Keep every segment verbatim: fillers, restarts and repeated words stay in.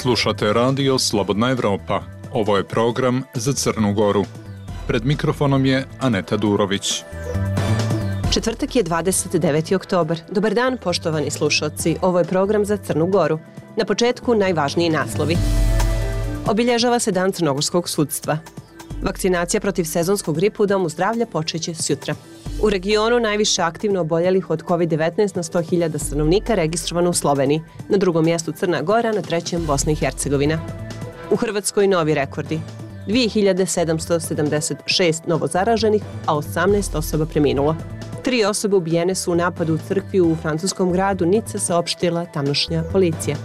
Slušate radio Slobodna Evropa. Ovo je program za Crnu Goru. Pred mikrofonom je Aneta Durović. Četvrtak je dvadeset deveti oktobar. Dobar dan, poštovani slušalci. Ovo je program za Crnu Goru. Na početku najvažniji naslovi. Obilježava se Dan crnogorskog sudstva. Vakcinacija protiv sezonskog gripa u Domu zdravlja počeće sutra. U regionu najviše aktivno oboljelih od kovid devetnaest na sto hiljada stanovnika registrovano u Sloveniji. Na drugom mjestu Crna Gora, na trećem Bosna i Hercegovina. U Hrvatskoj novi rekordi. dvije hiljade sedamsto sedamdeset šest novozaraženih, a osamnaest osoba preminulo. Tri osobe ubijene su u napadu u crkvi u francuskom gradu Nice, saopštila tamošnja policija.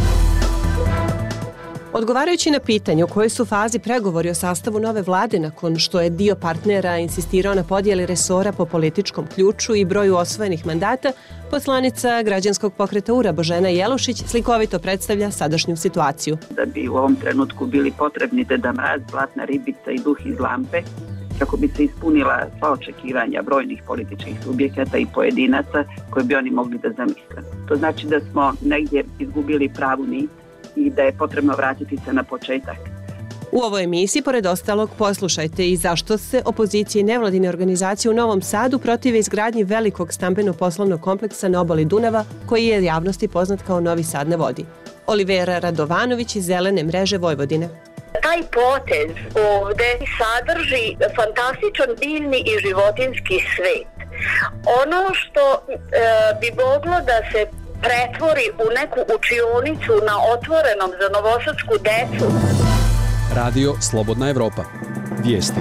Odgovarajući na pitanje u kojoj su fazi pregovori o sastavu nove vlade nakon što je dio partnera insistirao na podjeli resora po političkom ključu i broju osvojenih mandata, poslanica građanskog pokreta U R A Božena Jelušić slikovito predstavlja sadašnju situaciju. Da bi u ovom trenutku bili potrebni Deda Mraz, Zlatna ribica i duh iz lampe, kako bi se ispunila sva očekivanja brojnih političkih subjekata i pojedinaca koje bi oni mogli da zamisle. To znači da smo negdje izgubili pravu nit i da je potrebno vratiti se na početak. U ovoj emisiji, pored ostalog, poslušajte i zašto se opozicije i nevladine organizacije u Novom Sadu protive izgradnji velikog stambeno-poslovnog kompleksa na obali Dunava, koji je javnosti poznat kao Novi Sad na vodi. Olivera Radovanović iz Zelene mreže Vojvodine. Taj potez ovde sadrži fantastičan biljni i životinjski svet. Ono što e, bi moglo da se pretvori u neku učionicu na otvorenom za novosadsku decu. Radio Slobodna Evropa. Vijesti.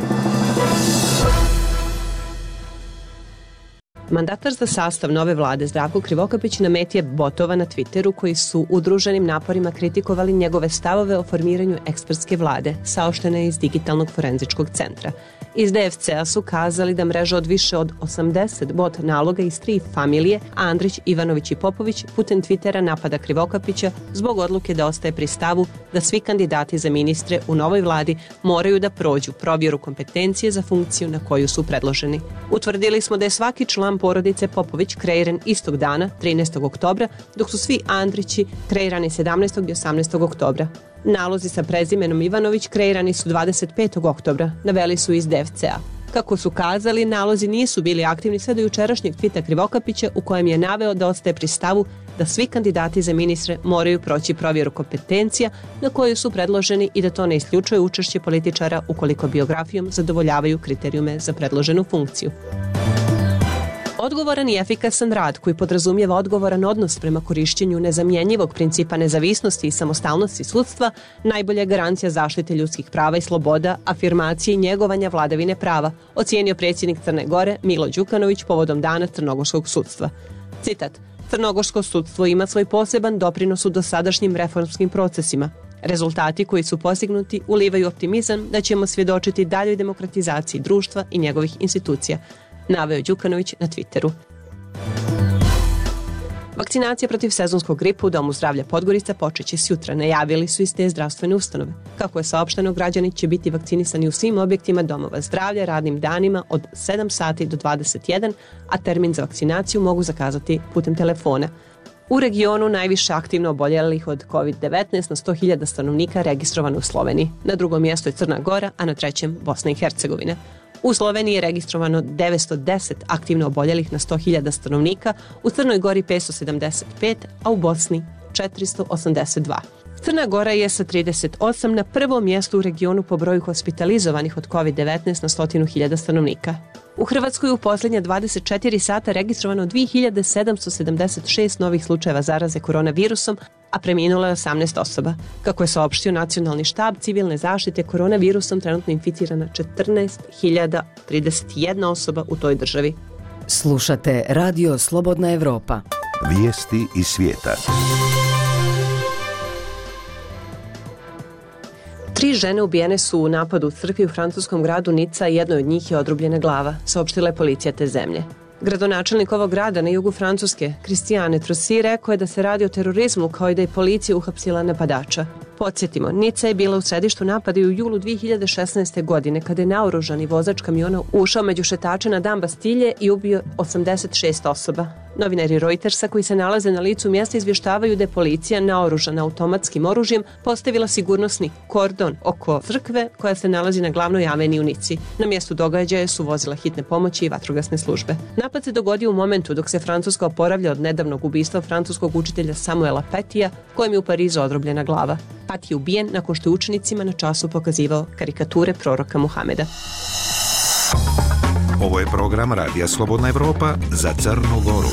Mandatar za sastav nove vlade Zdravko Krivokapić na meti je botova na Twitteru koji su udruženim naporima kritikovali njegove stavove o formiranju ekspertske vlade, saopštene iz Digitalnog forenzičkog centra. Iz D F C-a su kazali da mreža od više od osamdeset bot naloga iz tri familije, Andrić, Ivanović i Popović, putem Twittera napada Krivokapića zbog odluke da ostaje pri stavu da svi kandidati za ministre u novoj vladi moraju da prođu provjeru kompetencije za funkciju na koju su predloženi. Utvrdili smo da je svaki član porodice Popović kreiran istog dana, trinaestog oktobra, dok su svi Andrići kreirani sedamnaestog i osamnaestog oktobra. Nalozi sa prezimenom Ivanović kreirani su dvadeset petog oktobra, naveli su iz D F C-a. Kako su kazali, nalozi nisu bili aktivni sve do jučerašnjeg tvita Krivokapića u kojem je naveo da ostaje pri stavu da svi kandidati za ministre moraju proći provjeru kompetencija na koju su predloženi i da to ne isključuje učešće političara ukoliko biografijom zadovoljavaju kriterijume za predloženu funkciju. Odgovoran i efikasan rad koji podrazumijeva odgovoran odnos prema korišćenju nezamjenjivog principa nezavisnosti i samostalnosti sudstva najbolja je garancija zaštite ljudskih prava i sloboda, afirmacije i njegovanja vladavine prava, ocijenio predsjednik Crne Gore Milo Đukanović povodom Dana crnogorskog sudstva. Citat: Crnogorsko sudstvo ima svoj poseban doprinos u dosadašnjim reformskim procesima. Rezultati koji su postignuti ulivaju optimizam da ćemo svjedočiti daljoj demokratizaciji društva i njegovih institucija, naveo Đukanović na Twitteru. Vakcinacija protiv sezonskog gripa u Domu zdravlja Podgorica počeće sutra, najavili su iz te zdravstvene ustanove. Kako je saopšteno, građani će biti vakcinisani u svim objektima domova zdravlja radnim danima od sedam sati do dvadeset jedan, a termin za vakcinaciju mogu zakazati putem telefona. U regionu najviše aktivno oboljelih od kovid devetnaest na sto hiljada stanovnika registrovano u Sloveniji. Na drugom mjestu je Crna Gora, a na trećem Bosna i Hercegovina. U Sloveniji je registrovano devetsto deset aktivno oboljelih na sto hiljada stanovnika, u Crnoj Gori petsto sedamdeset pet, a u Bosni četiristo osamdeset dva. Crna Gora je sa trideset osam na prvom mjestu u regionu po broju hospitalizovanih od kovid devetnaest na stotinu hiljada stanovnika. U Hrvatskoj u posljednja dvadeset četiri sata registrovano dvije hiljade sedamsto sedamdeset šest novih slučajeva zaraze koronavirusom, a preminulo je osamnaest osoba. Kako je saopštio Nacionalni štab civilne zaštite, koronavirusom trenutno inficirana četrnaest hiljada trideset jedna osoba u toj državi. Slušate Radio Slobodna Evropa. Vijesti iz svijeta. Tri žene ubijene su u napadu u crkvi u francuskom gradu Nica, i jednoj od njih je odrubljena glava, saopštila je policija te zemlje. Gradonačelnik ovog grada na jugu Francuske, Christiane Trosi, rekao je da se radi o terorizmu, kao i da je policija uhapsila napadača. Podsjetimo, Nica je bila u središtu napada i u julu dvije hiljade šesnaeste. godine, kada je naoružani vozač kamiona ušao među šetače na dan Bastilje i ubio osamdeset šest osoba. Novinari Reutersa koji se nalaze na licu mjesta izvještavaju da je policija naoružana automatskim oružjem postavila sigurnosni kordon oko crkve koja se nalazi na glavnoj aveniji u Nici. Na mjestu događaja su vozila hitne pomoći i vatrogasne službe. Napad se dogodio u momentu dok se Francuska oporavlja od nedavnog ubistva francuskog učitelja Samuela Patija, kojem je u Parizu odrobljena glava. Pat je ubijen nakon što je učenicima na času pokazivao karikature proroka Muhameda. Ovo je program Radija Slobodna Evropa za Crnu Goru.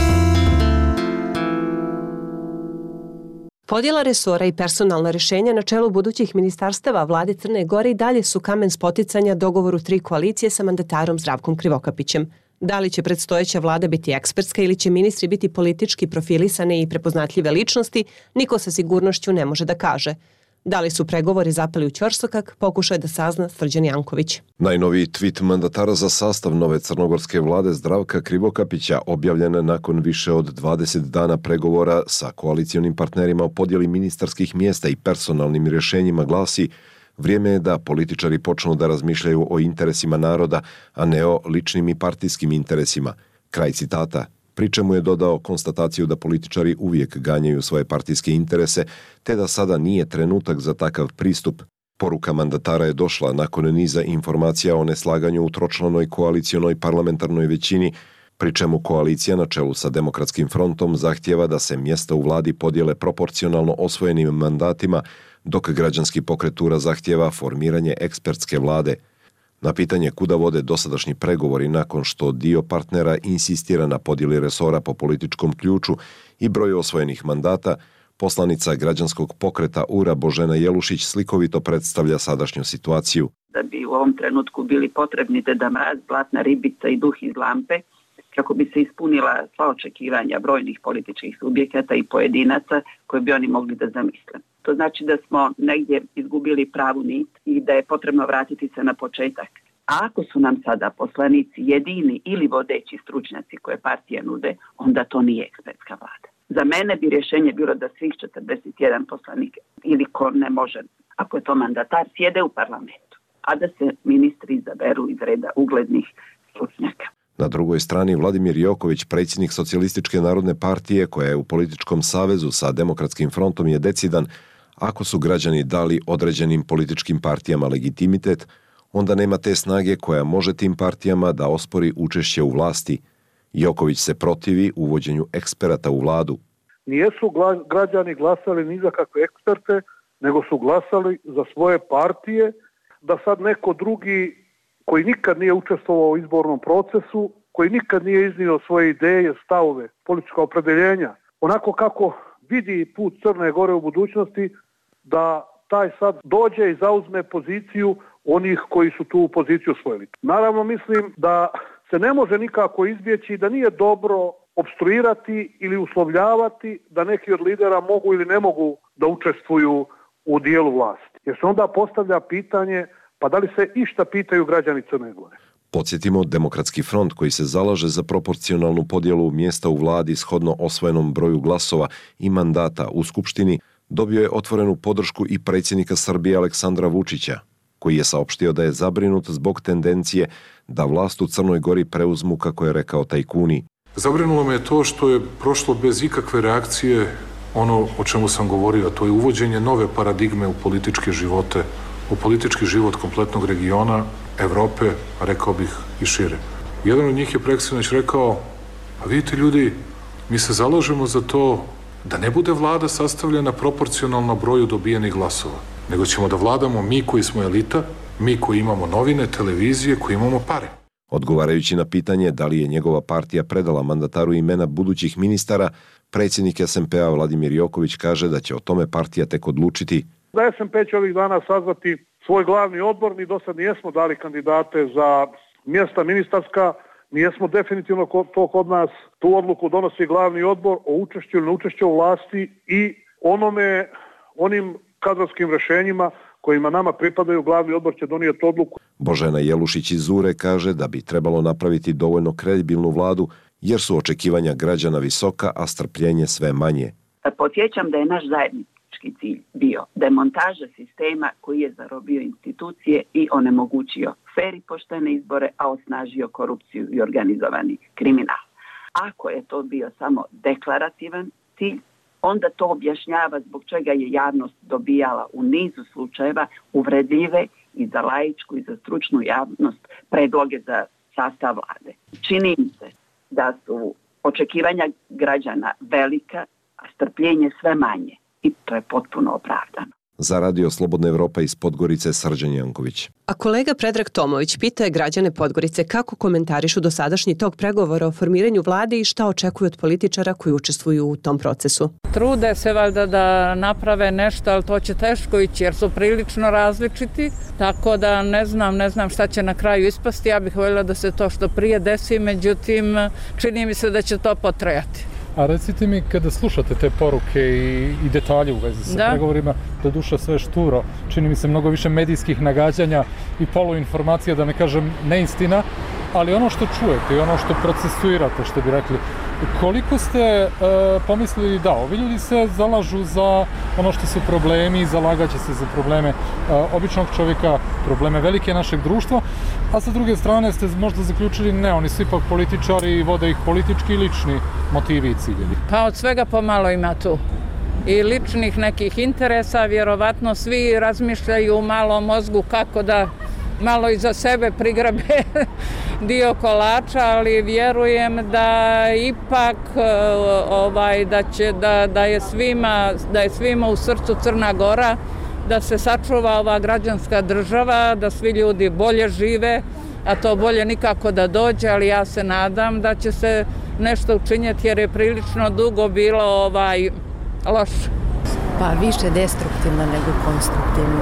Podjela resora i personalna rješenja na čelu budućih ministarstava vlade Crne Gore i dalje su kamen spoticanja dogovoru tri koalicije sa mandatarom Zdravkom Krivokapićem. Da li će predstojeća vlada biti ekspertska ili će ministri biti politički profilisane i prepoznatljive ličnosti, niko sa sigurnošću ne može da kaže. Da li su pregovori zapeli u ćorsokak, pokušao da sazna Srđan Janković. Najnoviji tweet mandatara za sastav nove crnogorske vlade Zdravka Krivokapića objavljen nakon više od dvadeset dana pregovora sa koalicionim partnerima o podjeli ministarskih mjesta i personalnim rješenjima glasi: vrijeme je da političari počnu da razmišljaju o interesima naroda, a ne o ličnim i partijskim interesima. Kraj citata. Pri čemu je dodao konstataciju da političari uvijek ganjaju svoje partijske interese, te da sada nije trenutak za takav pristup. Poruka mandatara je došla nakon niza informacija o neslaganju u tročlanoj koalicionoj parlamentarnoj većini, pri čemu koalicija na čelu sa Demokratskim frontom zahtijeva da se mjesta u vladi podijele proporcionalno osvojenim mandatima, dok građanski pokretura zahtijeva formiranje ekspertske vlade. Na pitanje kuda vode dosadašnji pregovori nakon što dio partnera insistira na podjeli resora po političkom ključu i broju osvojenih mandata, poslanica građanskog pokreta U R A Božena Jelušić slikovito predstavlja sadašnju situaciju. Da bi u ovom trenutku bili potrebni Deda Mraz, Zlatna ribica i duh iz lampe, kako bi se ispunila sva očekivanja brojnih političkih subjekata i pojedinaca koje bi oni mogli da zamisle. To znači da smo negdje izgubili pravu nit i da je potrebno vratiti se na početak. A ako su nam sada poslanici jedini ili vodeći stručnjaci koje partije nude, onda to nije ekspertska vlada. Za mene bi rješenje bilo da svih četrdeset jedan poslanika ili ko ne može, ako je to mandatar, sjede u parlamentu, a da se ministri izaberu iz reda uglednih stručnjaka. Na drugoj strani Vladimir Joković, predsjednik Socijalističke narodne partije koja je u političkom savezu sa Demokratskim frontom, je decidan: ako su građani dali određenim političkim partijama legitimitet, onda nema te snage koja može tim partijama da ospori učešće u vlasti. Joković se protivi uvođenju eksperata u vladu. Nijesu građani glasali ni za kakve eksperte, nego su glasali za svoje partije, da sad neko drugi koji nikad nije učestvovao u izbornom procesu, koji nikad nije iznio svoje ideje, stavove, politička opredeljenja, onako kako vidi put Crne Gore u budućnosti, da taj sad dođe i zauzme poziciju onih koji su tu poziciju osvojili. Naravno, mislim da se ne može nikako izbjeći, da nije dobro opstruirati ili uslovljavati da neki od lidera mogu ili ne mogu da učestvuju u dijelu vlasti. Jer se onda postavlja pitanje, pa da li se išta pitaju građani Crne Gore? Podsjetimo, Demokratski front koji se zalaže za proporcionalnu podjelu mjesta u vladi shodno osvojenom broju glasova i mandata u Skupštini, dobio je otvorenu podršku i predsjednika Srbije Aleksandra Vučića, koji je saopštio da je zabrinut zbog tendencije da vlast u Crnoj Gori preuzmu, kako je rekao, tajkuni. Zabrinulo me je to što je prošlo bez ikakve reakcije ono o čemu sam govorio, a to je uvođenje nove paradigme u političke živote, u politički život kompletnog regiona, Evrope, a rekao bih i šire. Jedan od njih je preksinoć rekao: a vidite ljudi, mi se zalažemo za to da ne bude vlada sastavljena proporcionalno broju dobijenih glasova, nego ćemo da vladamo mi koji smo elita, mi koji imamo novine, televizije, koji imamo pare. Odgovarajući na pitanje da li je njegova partija predala mandataru imena budućih ministara, predsjednik S N P-a Vladimir Joković kaže da će o tome partija tek odlučiti. Da S N P će ovih dana sazvati svoj glavni odbor, mi do sad nijesmo dali kandidate za mjesta ministarska, nijesmo definitivno to kod nas, tu odluku donosi glavni odbor o učešću ili neučešću u vlasti i onome, onim kadrovskim rješenjima kojima nama pripadaju, glavni odbor će donijeti odluku. Božena Jelušić iz U R E kaže da bi trebalo napraviti dovoljno kredibilnu vladu, jer su očekivanja građana visoka, a strpljenje sve manje. Podsjećam da je naš zajednički cilj bio demontaža sistema koji je zarobio institucije i onemogućio fer i poštene izbore, a osnažio korupciju i organizovani kriminal. ako je to bio samo deklarativan cilj, onda to objašnjava zbog čega je javnost dobijala u nizu slučajeva uvredljive i za laičku i za stručnu javnost predloge za sastav vlade. Čini mi se da su očekivanja građana velika, a strpljenje sve manje i to je potpuno opravdano. Za Radio Slobodna Evropa iz Podgorice Srđan Janković. A kolega Predrag Tomović pitao je građane Podgorice kako komentarišu dosadašnji tok pregovora o formiranju vlade i šta očekuju od političara koji učestvuju u tom procesu. Trude se valjda da naprave nešto, ali to će teško ići jer su prilično različiti, tako da ne znam, ne znam šta će na kraju ispasti. Ja bih voljela da se to što prije desi, međutim čini mi se da će to potrajati. A recite mi, kada slušate te poruke i, i detalje u vezi sa da. pregovorima, da duša sve šturo, čini mi se mnogo više medijskih nagađanja i poluinformacija, da ne kažem neistina, ali ono što čujete i ono što procesuirate, što bi rekli, koliko ste e, pomislili da ovi ljudi se zalažu za ono što su problemi, zalagaće se za probleme e, običnog čovjeka, probleme velike našeg društva, a sa druge strane ste možda zaključili ne, oni su ipak političari i vode ih politički i lični motivi i ciljevi. Pa od svega pomalo ima tu. I ličnih nekih interesa, vjerovatno svi razmišljaju u malom mozgu kako da malo iza sebe prigrabe dio kolača, ali vjerujem da ipak ovaj da će da da je svima da je svima u srcu Crna Gora, da se sačuva ova građanska država, da svi ljudi bolje žive, a to bolje nikako da dođe, ali ja se nadam da će se nešto učiniti jer je prilično dugo bilo ovaj loše. Pa više destruktivno nego konstruktivno.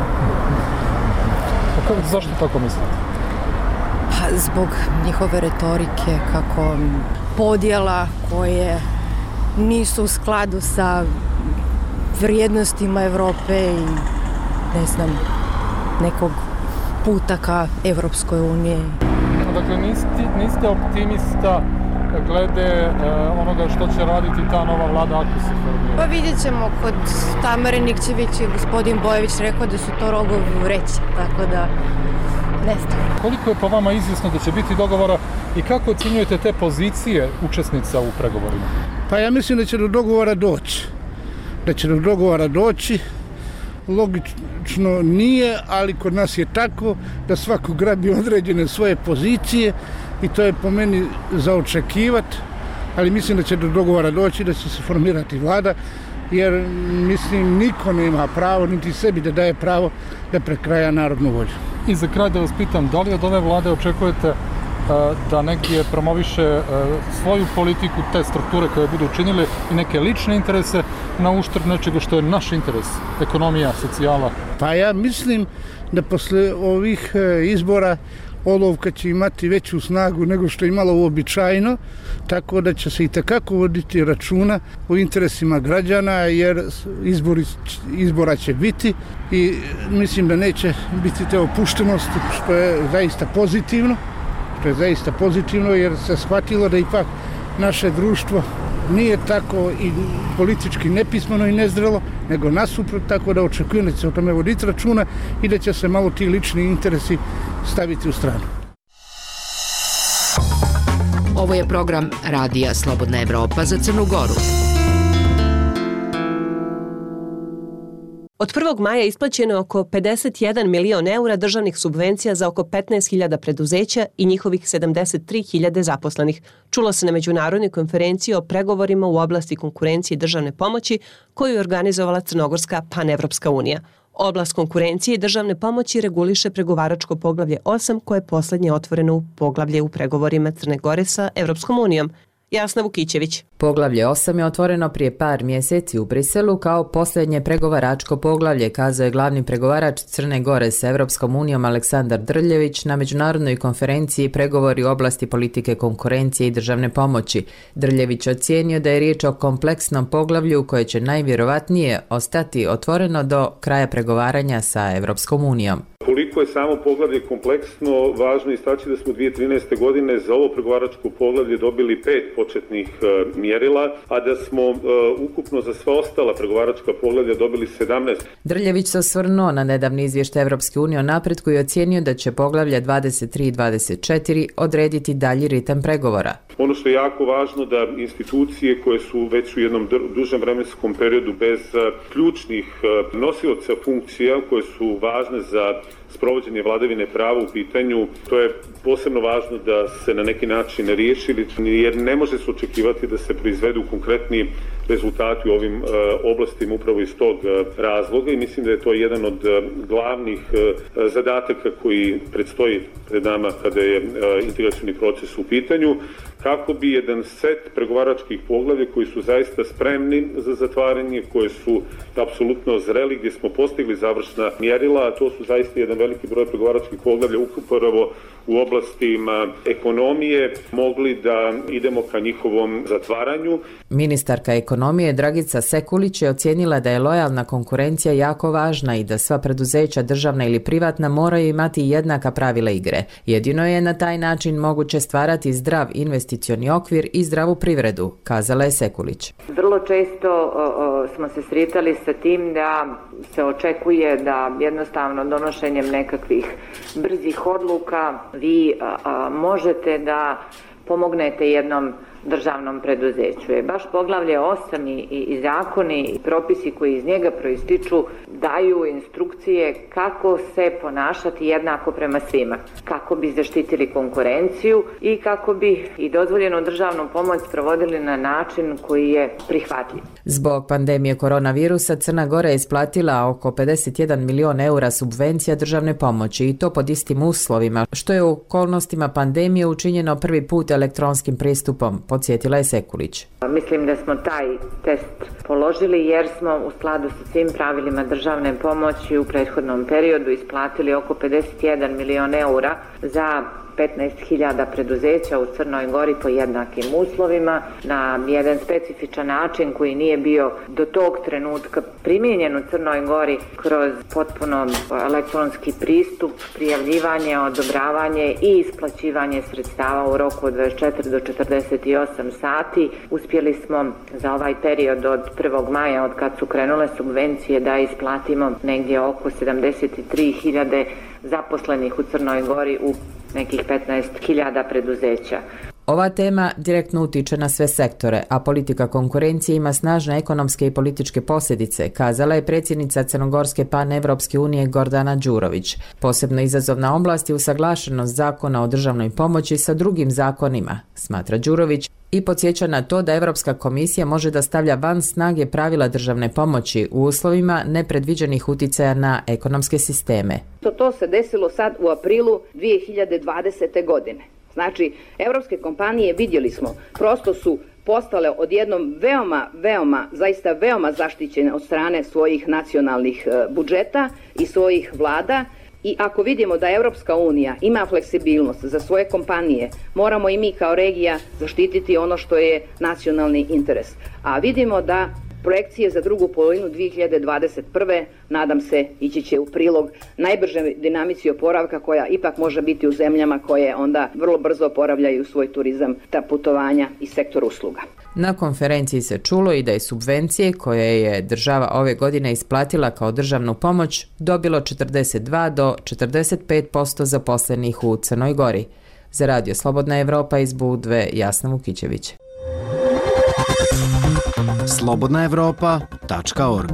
A kako, zašto tako mislite? Pa zbog njihove retorike, kako podjela koje nisu u skladu sa vrijednostima Evrope i ne znam, nekog puta ka Evropskoj uniji. Dakle, niste, niste optimista glede uh, onoga što će raditi ta nova vlada ako se formira? Pa vidjet ćemo, kod Tamare Nikčević i gospodin Bojević rekao da su to rogovi u vreći, tako da ne znam. Koliko je po vama izvjesno da će biti dogovora i kako ocjenjujete te pozicije učesnica u pregovorima? Pa ja mislim da će do dogovora doći. Da će do dogovora doći. Logično nije, ali kod nas je tako da svako grabi određene svoje pozicije i to je po meni za očekivati, ali mislim da će do dogovora doći, da će se formirati vlada, jer mislim niko nema pravo, niti sebi da daje pravo da prekraja narodnu volju. I za kraj da vas pitam, da li od ove vlade očekujete da negdje promoviše svoju politiku, te strukture koje budu učinile i neke lične interese na uštrb nečega što je naš interes, ekonomija, socijala? Pa ja mislim da posle ovih izbora olovka će imati veću snagu nego što je imala uobičajeno, tako da će se i takako voditi računa o interesima građana, jer izbori, izbora će biti i mislim da neće biti te opuštenosti, što je zaista pozitivno. To je zaista pozitivno jer se shvatilo da ipak naše društvo nije tako i politički nepismeno i nezrelo, nego nasuprot, tako da očekujem da će se o tome voditi računa i da će se malo ti lični interesi staviti u stranu. Ovo je program Radija Slobodna Evropa za Crnu Goru. Od prvog maja isplaćeno je oko pedeset jedan milion eura državnih subvencija za oko petnaest hiljada preduzeća i njihovih sedamdeset tri hiljade zaposlenih. Čulo se na međunarodnoj konferenciji o pregovorima u oblasti konkurencije i državne pomoći koju je organizovala Crnogorska panevropska unija. Oblast konkurencije i državne pomoći reguliše pregovaračko poglavlje osam koje je poslednje otvoreno u poglavlje u pregovorima Crne Gore sa Evropskom unijom. Jasna Vukićević. Poglavlje osam je otvoreno prije par mjeseci u Briselu kao posljednje pregovaračko poglavlje, kazao je glavni pregovarač Crne Gore sa Evropskom unijom Aleksandar Drljević na međunarodnoj konferenciji pregovori u oblasti politike konkurencije i državne pomoći. Drljević ocijenio da je riječ o kompleksnom poglavlju koje će najvjerovatnije ostati otvoreno do kraja pregovaranja sa Evropskom unijom. Koliko je samo poglavlje kompleksno, važno je istaći da smo dvije tisuće trinaeste. godine za ovo pregovaračko poglavlje dobili pet početnih uh, mjerila, a da smo uh, ukupno za sva ostala pregovaračka poglavlja dobili sedamnaest. Drljević se osvrnuo na nedavni izvještaj Evropske unije o napretku i ocijenio da će poglavlja dvadeset tri i dvadeset četiri odrediti dalji ritam pregovora. Ono što je jako važno da institucije koje su već u jednom dužem vremenskom periodu bez uh, ključnih uh, nosioca funkcija koje su važne za sprovođenje vladavine prava u pitanju, to je posebno važno da se na neki način riješi, jer ne može se očekivati da se proizvedu konkretni rezultati u ovim uh, oblastima upravo iz tog uh, razloga i mislim da je to jedan od uh, glavnih uh, zadataka koji predstoji pred nama kada je uh, integracioni proces u pitanju, kako bi jedan set pregovaračkih poglavlja koji su zaista spremni za zatvaranje, koje su apsolutno zreli, gdje smo postigli završna mjerila, a to su zaista jedan veliki broj pregovaračkih poglavlja upravo u oblastima ekonomije, mogli da idemo ka njihovom zatvaranju. Ministarka ekonomije Dragica Sekulić je ocijenila da je lojalna konkurencija jako važna i da sva preduzeća, državna ili privatna, moraju imati jednaka pravila igre. Jedino je na taj način moguće stvarati zdrav investicioni okvir i zdravu privredu, kazala je Sekulić. Vrlo često o, o, smo se sretali sa tim da se očekuje da jednostavno donošenjem nekakvih brzih odluka vi a, a, možete da pomognete jednom državnom preduzeću. Je baš poglavlje osam i, i, i zakoni i propisi koji iz njega proističu daju instrukcije kako se ponašati jednako prema svima, kako bi zaštitili konkurenciju i kako bi i dozvoljenu državnu pomoć provodili na način koji je prihvatljiv. Zbog pandemije koronavirusa Crna Gora je isplatila oko pedeset jedan milion eura subvencija državne pomoći i to pod istim uslovima, što je u okolnostima pandemije učinjeno prvi put elektronskim pristupom, podsjetila je Sekulić. Mislim da smo taj test položili jer smo u skladu sa svim pravilima državne pomoći u prethodnom periodu isplatili oko pedeset jedan milion eura za petnaest hiljada preduzeća u Crnoj Gori po jednakim uslovima na jedan specifičan način koji nije bio do tog trenutka primijenjen u Crnoj Gori kroz potpuno elektronski pristup, prijavljivanje, odobravanje i isplaćivanje sredstava u roku od dvadeset četiri do četrdeset osam sati. Uspjeli smo za ovaj period od prvog maja, od kad su krenule subvencije, da isplatimo negdje oko sedamdeset tri hiljade zaposlenih u Crnoj Gori u nekih petnaest hiljada preduzeća. Ova tema direktno utiče na sve sektore, a politika konkurencije ima snažne ekonomske i političke posljedice, kazala je predsjednica Crnogorske panevropske unije Gordana Đurović. Posebno izazovna oblast je usaglašenost zakona o državnoj pomoći sa drugim zakonima, smatra Đurović, i podsjeća na to da Evropska komisija može da stavlja van snage pravila državne pomoći u uslovima nepredviđenih uticaja na ekonomske sisteme. To se desilo sad u aprilu dvije hiljade dvadesete. godine. Znači, evropske kompanije, vidjeli smo, prosto su postale odjednom veoma, veoma, zaista veoma zaštićene od strane svojih nacionalnih budžeta i svojih vlada. I ako vidimo da Evropska unija ima fleksibilnost za svoje kompanije, moramo i mi kao regija zaštititi ono što je nacionalni interes. A vidimo da projekcije za drugu polovinu dvije hiljade dvadeset prve. nadam se ići će u prilog najbrže dinamici oporavka koja ipak može biti u zemljama koje onda vrlo brzo oporavljaju svoj turizam, ta putovanja i sektor usluga. Na konferenciji se čulo i da je subvencije koje je država ove godine isplatila kao državnu pomoć dobilo četrdeset dva do četrdeset pet posto zaposlenih u Crnoj Gori. Za Radio Slobodna Evropa iz Budve, Jasna Vukićević. slobodna evropa tačka org.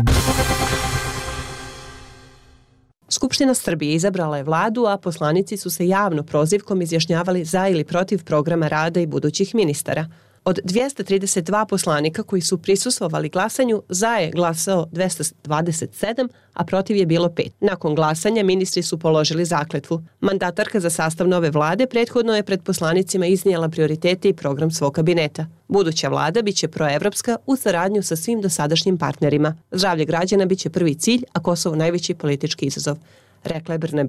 Skupština Srbije izabrala je vladu, a poslanici su se javno prozivkom izjašnjavali za ili protiv programa rada i budućih ministara. Od dvjesto trideset dva poslanika koji su prisustvovali glasanju, za je glasao dvjesto dvadeset sedam, a protiv je bilo pet. Nakon glasanja ministri su položili zakletvu. Mandatarka za sastav nove vlade prethodno je pred poslanicima iznijela prioritete i program svog kabineta. Buduća vlada biće proevropska u saradnju sa svim dosadašnjim partnerima. Zdravlje građana biće prvi cilj, a Kosovo najveći politički izazov, rekla je Brnabić.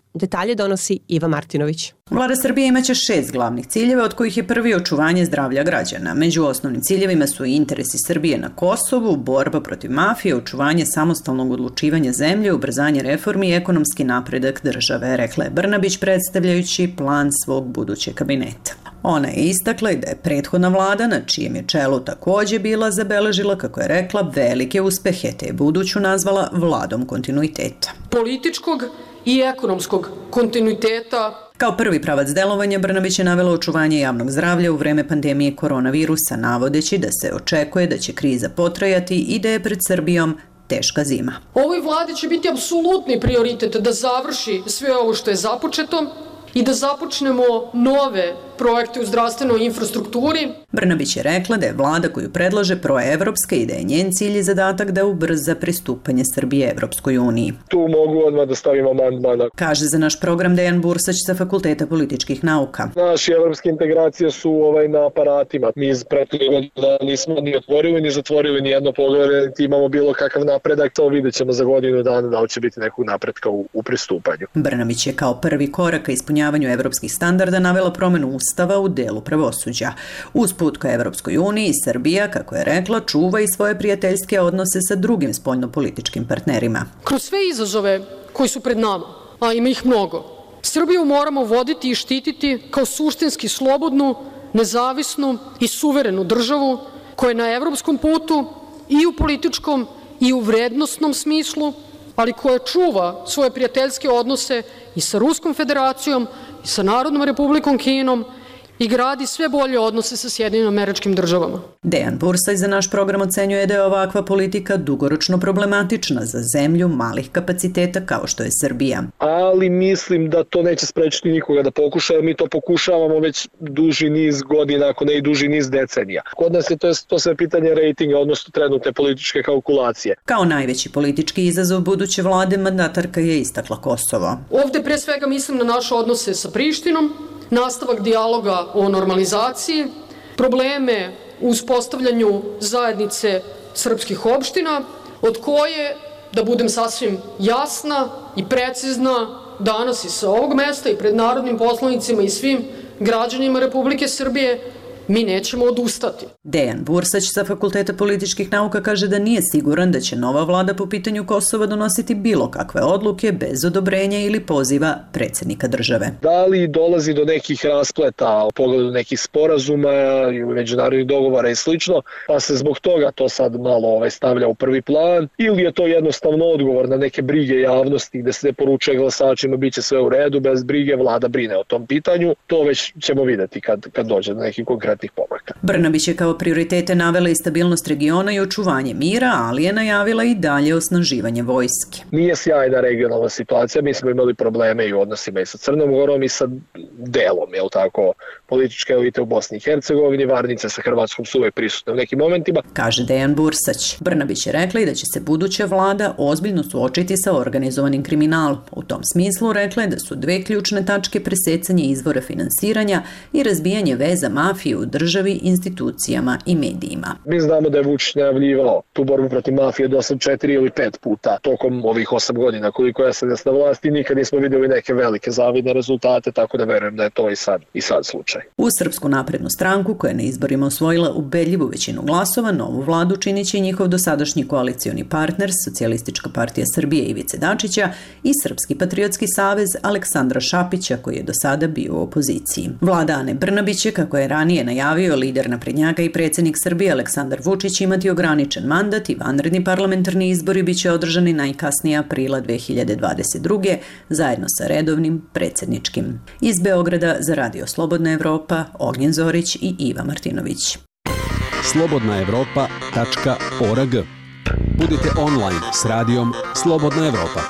Detalje donosi Iva Martinović. Vlada Srbije imaće šest glavnih ciljeva, od kojih je prvi očuvanje zdravlja građana. Među osnovnim ciljevima su i interesi Srbije na Kosovu, borba protiv mafije, očuvanje samostalnog odlučivanja zemlje, ubrzanje reformi i ekonomski napredak države, rekla je Brnabić predstavljajući plan svog budućeg kabineta. Ona je istakla i da je prethodna vlada, na čijem je čelu takođe bila, zabeležila, kako je rekla, velike uspehe, te je buduću nazvala vladom kontinuiteta. Političkog i ekonomskog kontinuiteta. Kao prvi pravac delovanja Brnabić je navela očuvanje javnog zdravlja u vreme pandemije koronavirusa, navodeći da se očekuje da će kriza potrajati i da je pred Srbijom teška zima. Ovoj vladi će biti apsolutni prioritet da završi sve ovo što je započeto i da započnemo nove projekte u zdravstvenoj infrastrukturi. Brnabić je rekla da je vlada koju predlaže proevropska i da je njen cilj i zadatak da ubrza pristupanje Srbije Evropskoj uniji. Tu mogu odmah da stavimo amandman. Kaže za naš program Dejan Bursać sa Fakulteta političkih nauka. Naše evropske integracije su ovaj na aparatima. Mi iz prethodnih godina nismo ni otvorili ni zatvorili ni jedno poglavlje, niti imamo bilo kakav napredak. To vidjet ćemo za godinu dana da li će biti nekog napretka u, u pristupanju. Brnabić je kao prvi korak ka ispunjavanju evropskih standarda navela promenu Ustava u delu pravosuđa. Uz put ka Evropskoj uniji, Srbija, kako je rekla, čuva i svoje prijateljske odnose sa drugim spoljnopolitičkim partnerima. Kroz sve izazove koji su pred nama, a ima ih mnogo, Srbiju moramo voditi i štititi kao suštinski slobodnu, nezavisnu i suverenu državu koja je na evropskom putu i u političkom i u vrednosnom smislu, ali koja čuva svoje prijateljske odnose i sa Ruskom federacijom i sa Narodnom republikom Kinom i gradi sve bolje odnose sa Sjedinjenim Američkim Državama. Dejan Bursaj za naš program ocenjuje da je ovakva politika dugoročno problematična za zemlju malih kapaciteta kao što je Srbija. Ali mislim da to neće sprečiti nikoga da pokuša, jer mi to pokušavamo već duži niz godina, ako ne i duži niz decenija. Kod nas je to, to sve pitanje rejtinga, odnosno trenutne političke kalkulacije. Kao najveći politički izazov buduće vlade mandatarka je istakla Kosovo. Ovde pre svega mislim na naše odnose sa Prištinom, nastavak dijaloga o normalizaciji, probleme u uspostavljanju zajednice srpskih opština, od koje, da budem sasvim jasna i precizna, danas i sa ovog mesta i pred narodnim poslanicima i svim građanima Republike Srbije, mi nećemo odustati. Dejan Bursać sa Fakulteta političkih nauka kaže da nije siguran da će nova vlada po pitanju Kosova donositi bilo kakve odluke bez odobrenja ili poziva predsjednika države. Da li dolazi do nekih raspleta u pogledu nekih sporazuma ili međunarodnih dogovora i slično, pa se zbog toga to sad malo ovaj, stavlja u prvi plan, ili je to jednostavno odgovor na neke brige javnosti gde se poručuje glasačima bit će sve u redu, bez brige vlada brine o tom pitanju. To već ćemo videti kad, kad dođe do nekih konkretnih pomaka. Brnabić je kao prioritete navela i stabilnost regiona i očuvanje mira, ali je najavila i dalje osnaživanje vojske. Nije sjajna regionalna situacija, mi smo imali probleme i u odnosima i sa Crnom Gorom i sa delom, je li tako, političke elite u Bosni i Hercegovini, varnice sa Hrvatskom su uvek prisutne u nekim momentima. Kaže Dejan Bursać. Brnabić je rekla i da će se buduća vlada ozbiljno suočiti sa organizovanim kriminalom. U tom smislu rekla je da su dve ključne tačke presecanje izvora finansiranja i razbijanje veza mafije u državi, institucijama i medijima. Mi znamo da je Vučić najavljivao tu borbu protiv mafije do sad četiri ili pet puta tokom ovih osam godina koliko je sad na vlasti, nikad nismo vidjeli neke velike zavidne rezultate, tako da verujem da je to i sad, i sad slučaj. U Srpsku naprednu stranku, koja je na izborima osvojila ubedljivu većinu glasova, novu vladu činit će njihov dosadašnji koalicioni partner, Socijalistička partija Srbije Ivice Dačića i Srpski patriotski savez Aleksandra Šapića, koji je do sada bio u opoziciji. Vlada Ane Brnabić je, kako je ranije najavio lider naprednjaka i predsjednik Srbije Aleksandar Vučić, imati ograničen mandat i vanredni parlamentarni izbori biće održani najkasnije aprila dve hiljade dvadeset druge zajedno sa redovnim predsjedničkim. Iz Beograda za Radio Slobodna Evropa, Ognjen Zorić i Iva Martinović. slobodna evropa tačka org. Budite online s radijom Slobodna Evropa.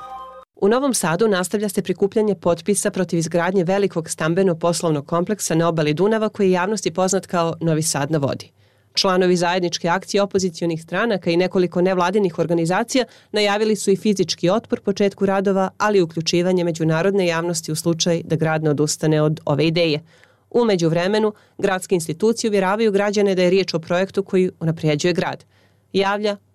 U Novom Sadu nastavlja se prikupljanje potpisa protiv izgradnje velikog stambeno-poslovnog kompleksa na obali Dunava koji je javnosti poznat kao Novi Sad na vodi. Članovi zajedničke akcije opozicionih stranaka i nekoliko nevladinih organizacija najavili su i fizički otpor početku radova, ali i uključivanje međunarodne javnosti u slučaj da grad ne odustane od ove ideje. U međuvremenu, gradske institucije uvjeravaju građane da je riječ o projektu koji unapređuje grad. Javlja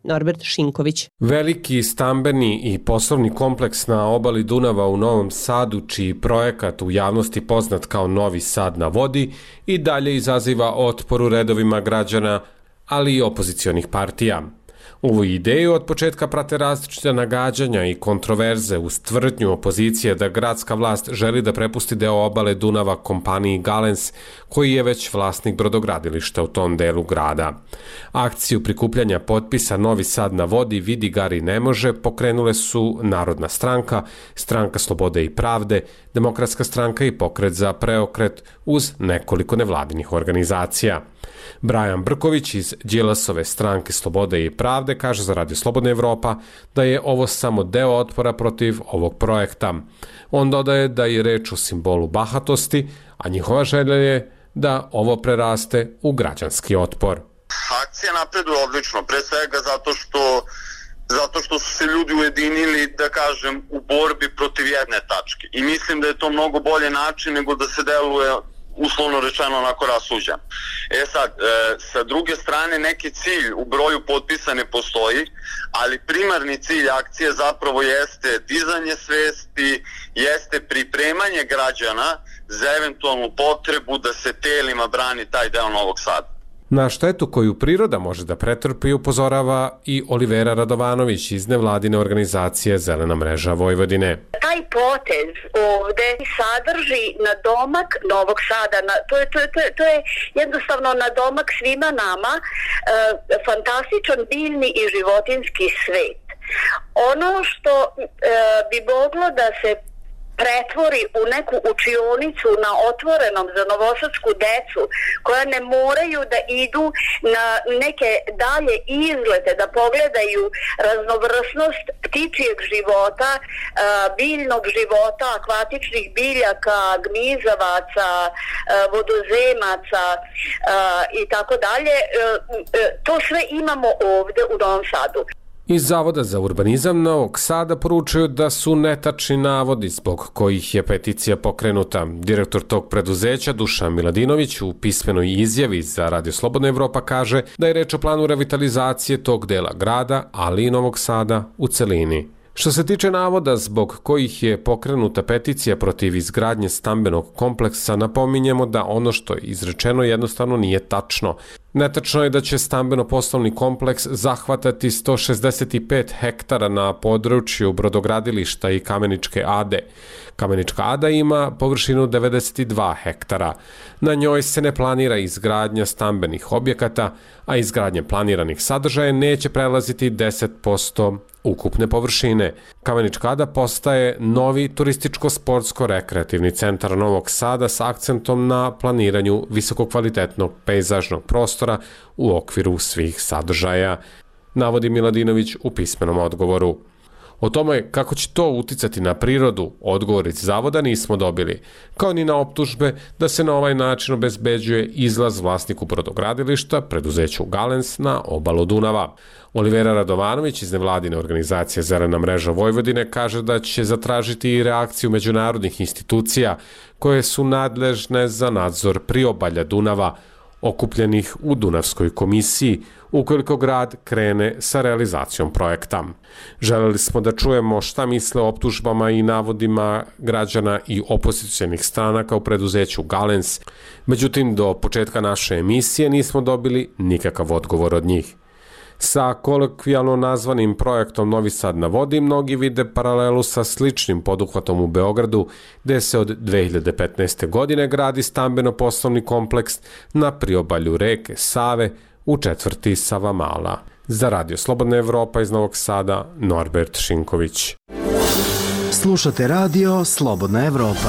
Norbert Šinković. Veliki stambeni i poslovni kompleks na obali Dunava u Novom Sadu, čiji projekat u javnosti poznat kao Novi Sad na vodi, i dalje izaziva otpor u redovima građana, ali i opozicionih partija. Ovu ideju od početka prate različite nagađanja i kontroverze uz tvrdnju opozicije da gradska vlast želi da prepusti deo obale Dunava kompaniji Galens, koji je već vlasnik brodogradilišta u tom delu grada. Akciju prikupljanja potpisa Novi Sad na vodi vidi Gari ne može pokrenule su Narodna stranka, Stranka slobode i pravde, Demokratska stranka i Pokret za preokret uz nekoliko nevladinih organizacija. Brajan Brković iz Đilasove Stranke slobode i pravde kaže za Radio Slobodna Evropa da je ovo samo deo otpora protiv ovog projekta. On dodaje da je reč o simbolu bahatosti, a njihova želja je da ovo preraste u građanski otpor. Akcija napreduje odlično, pre svega zato što zato što su se ljudi ujedinili, da kažem, u borbi protiv jedne tačke. I mislim da je to mnogo bolje način nego da se deluje, uslovno rečeno, onako rasuđan. E sad, e, sa druge strane, neki cilj u broju potpisa ne postoji, ali primarni cilj akcije zapravo jeste dizanje svesti, jeste pripremanje građana za eventualnu potrebu da se telima brani taj deo Novog Sada. Na štetu koju priroda može da pretrpi upozorava i Olivera Radovanović iz nevladine organizacije Zelena mreža Vojvodine. Taj potez ovde sadrži nadomak Novog Sada, na, to, je, to, je, to, je, to je jednostavno nadomak svima nama, e, fantastičan biljni i životinski svet. Ono što e, bi moglo da se pretvori u neku učionicu na otvorenom za novosadsku decu koja ne moraju da idu na neke dalje izlete, da pogledaju raznovrsnost ptičijeg života, biljnog života, akvatičnih biljaka, gmizavaca, vodozemaca i tako dalje. To sve imamo ovde u Novom Sadu. Iz Zavoda za urbanizam Novog Sada poručuju da su netačni navodi zbog kojih je peticija pokrenuta. Direktor tog preduzeća Dušan Miladinović u pismenoj izjavi za Radio Slobodna Evropa kaže da je reč o planu revitalizacije tog dela grada, ali i Novog Sada u celini. Što se tiče navoda zbog kojih je pokrenuta peticija protiv izgradnje stambenog kompleksa, napominjemo da ono što je izrečeno jednostavno nije tačno. Netačno je da će stambeno-poslovni kompleks zahvatati sto šezdeset pet hektara na području brodogradilišta i Kameničke Ade. Kamenička Ada ima površinu devedeset dva hektara. Na njoj se ne planira izgradnja stambenih objekata, a izgradnje planiranih sadržaja neće prelaziti deset posto ukupne površine. Kamenička Ada postaje novi turističko-sportsko-rekreativni centar Novog Sada s akcentom na planiranju visokokvalitetnog pejzažnog prostora u okviru svih sadržaja, navodi Miladinović u pismenom odgovoru. O tome kako će to uticati na prirodu, odgovor iz Zavoda nismo dobili, kao ni na optužbe da se na ovaj način obezbeđuje izlaz vlasniku brodogradilišta, preduzeću Galens, na obalu Dunava. Olivera Radovanović iz nevladine organizacije Zelena mreža Vojvodine kaže da će zatražiti i reakciju međunarodnih institucija koje su nadležne za nadzor priobalja Dunava, okupljenih u Dunavskoj komisiji, ukoliko grad krene sa realizacijom projekta. Želeli smo da čujemo šta misle o optužbama i navodima građana i opozicijalnih stranaka u preduzeću Galens, međutim do početka naše emisije nismo dobili nikakav odgovor od njih. Sa kolokvijalno nazvanim projektom Novi Sad na vodi mnogi vide paralelu sa sličnim poduhvatom u Beogradu, gde se od dve hiljade petnaeste. godine gradi stambeno-poslovni kompleks na priobalju reke Save u četvrti Savamala. Za Radio Slobodna Evropa iz Novog Sada, Norbert Šinković. Slušate Radio Slobodna Evropa.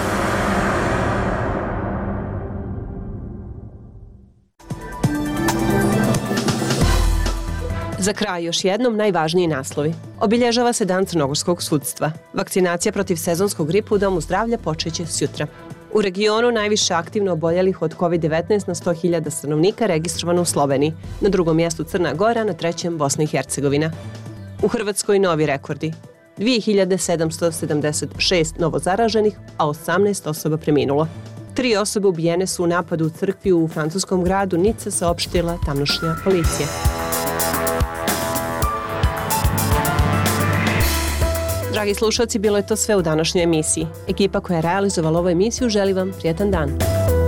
Za kraj još jednom najvažniji naslovi. Obilježava se Dan crnogorskog sudstva. Vakcinacija protiv sezonskog gripa u Domu zdravlja počeće sjutra. U regionu najviše aktivno oboljelih od kovid devetnaest na sto hiljada stanovnika registrovano u Sloveniji, na drugom mjestu Crna Gora, na trećem Bosna i Hercegovina. U Hrvatskoj novi rekordi. dve hiljade sedamsto sedamdeset šest novo zaraženih, a osamnaest osoba preminulo. Tri osobe ubijene su u napadu u crkvi u francuskom gradu Nice, saopštila tamošnja policija. Dragi slušalci, bilo je to sve u današnjoj emisiji. Ekipa koja je realizovala ovu emisiju želi vam prijetan dan.